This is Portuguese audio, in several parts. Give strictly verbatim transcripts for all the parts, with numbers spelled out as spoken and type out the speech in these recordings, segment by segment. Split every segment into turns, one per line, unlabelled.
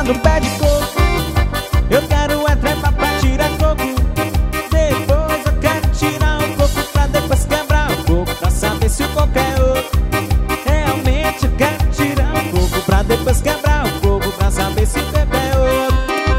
no pé de coco. Eu quero é trepar pra tirar coco. Depois eu quero tirar o coco pra depois quebrar o coco, pra saber se o coco é outro. Realmente eu quero tirar o coco pra depois quebrar o coco, pra saber se o coco é outro.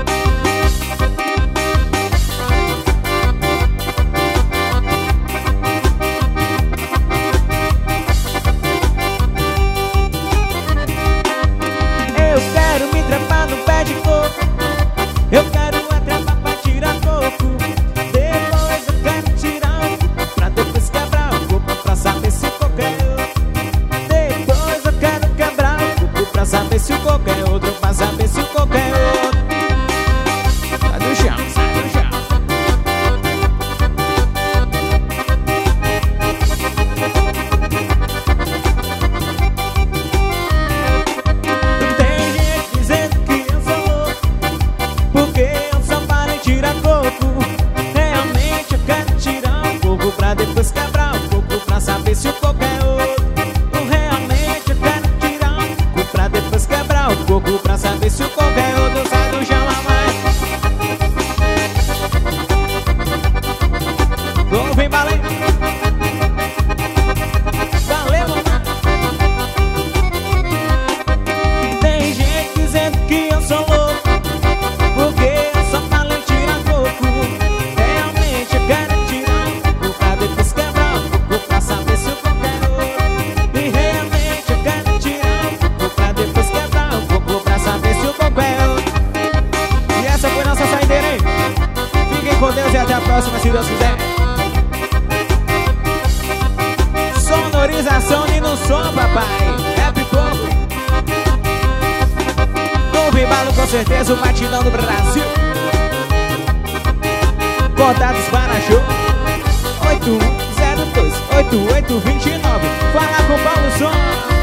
Eu quero me trepar no pé de coco. Eu quero é trepar pra tirar coco. Depois eu quero tirar o coco pra depois quebrar o coco, pra saber se o coco é outro. Depois eu quero quebrar o coco pra saber se o coco é outro, pra saber se o coco é outro. Sai do chão, sai do chão. Tem gente dizendo que eu sou louco porque eu só paro em tirar coco. Realmente eu quero tirar um coco pra depois quebrar o coco, pra saber se o coco é outro. Realmente eu quero tirar um coco pra depois quebrar o coco, pra saber se o coco é outro. Sai do chão, mamãe. Vamos vir, balé. Valeu, mamãe. Tem gente dizendo que eu sou louco porque eu só falo em tirar coco. Realmente eu quero tirar um coco pra depois quebrar o coco, pra saber se o coco é outro. E realmente eu quero tirar um coco pra depois quebrar o coco, pra saber se o coco é outro. E essa foi nossa saideira, hein? Fiquem com Deus e até a próxima, se Deus quiser. Sonorização e no som, papai. É pipoco. No embalo com certeza o batidão do Brasil. Contatos para show oito um zero dois oito oito dois nove. Fala com o Paulo Som.